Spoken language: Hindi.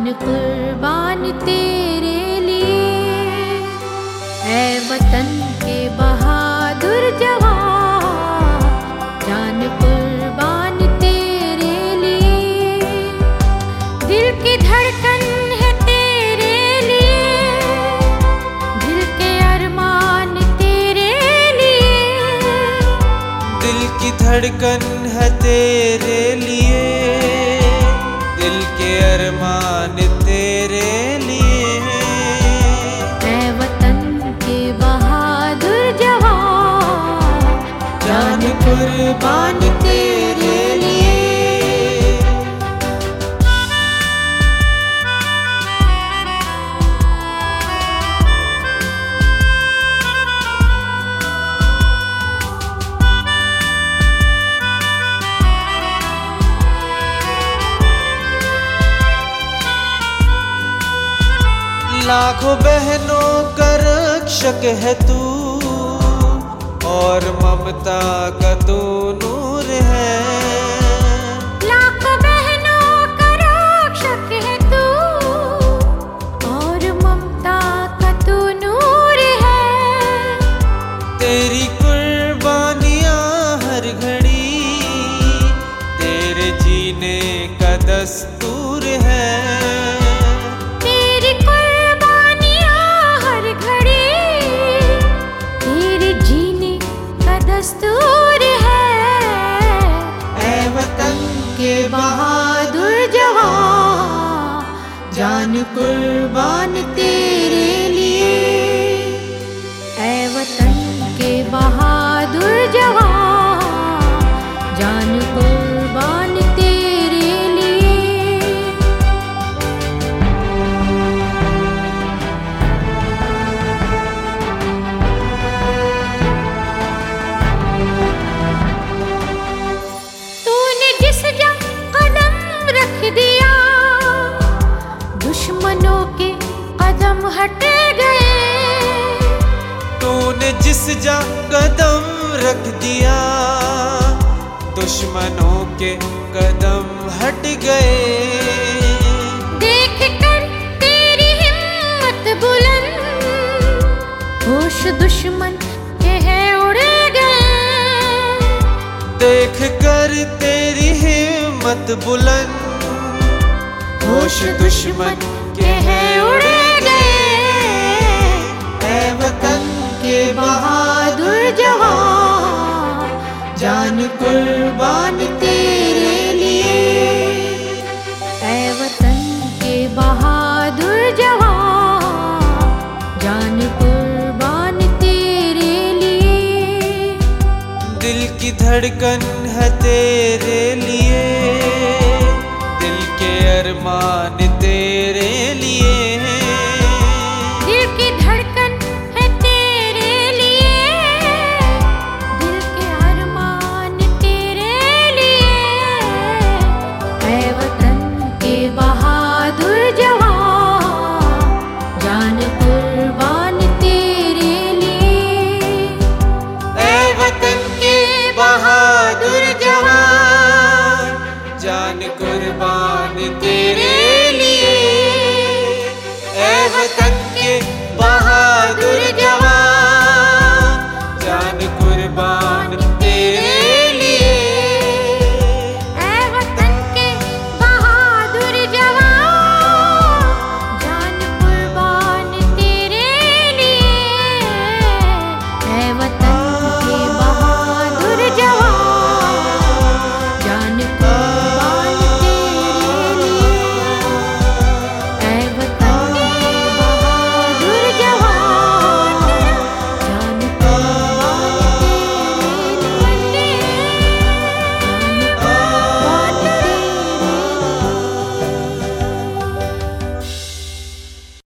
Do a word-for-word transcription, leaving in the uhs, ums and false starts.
कुर्बान तेरे लिए। ऐ वतन के बहादुर जवान, जान कुर्बान तेरे लिए। दिल की धड़कन है तेरे लिए, दिल के अरमान तेरे लिए। दिल की धड़कन है तेरे लिए, दिल के अरमान तेरे लिए। ऐ वतन के बहादुर जवान, जान कुर्बान तेरे लिए। लाखों बहनों का रक्षक है तू, और ममता का तू नूर है। लाखों बहनों का रक्षक है तू, और ममता का तू नूर है। तेरी कुर्बानियां हर घड़ी तेरे जीने का दस्तूर है। दस्तूर है। ऐ वतन के बहादुर जवान, जान कुर्बान तेरे लिए। ऐ वतन के बहादुर जवान, जान कुर्बान तेरे लिए। दिया दुश्मनों के कदम हट गए। तूने जिस जा कदम रख दिया, दुश्मनों के कदम हट गए। देख कर तेरी हिम्मत बुलंद, होश दुश्मन के है उड़ गए। देख कर तेरी हिम्मत बुलंद, होश दुश्मन के हैं उड़ गए। ऐ वतन के बहादुर जवान, जान कुर्बान तेरे लिए। ऐ वतन के बहादुर जवान, जान कुर्बान तेरे लिए। दिल की धड़कन है तेरे लिए, दिल के अरमान